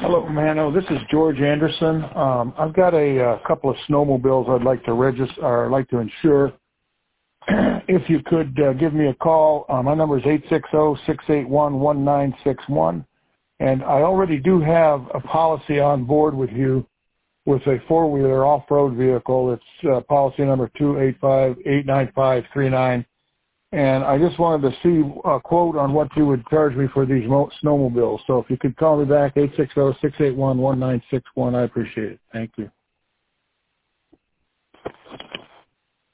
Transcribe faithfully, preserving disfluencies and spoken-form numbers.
Hello, Mano. This is George Anderson. Um, I've got a, a couple of snowmobiles I'd like to register or I'd like to insure. If you could uh, give me a call, uh, my number is eight six zero, six eight one, one nine six one. And I already do have a policy on board with you with a four-wheeler off-road vehicle. It's uh, policy number two eight five, eight nine five three nine. And I just wanted to see a quote on what you would charge me for these mo- snowmobiles. So if you could call me back, eight six zero, six eight one, one nine six one, I appreciate it. Thank you.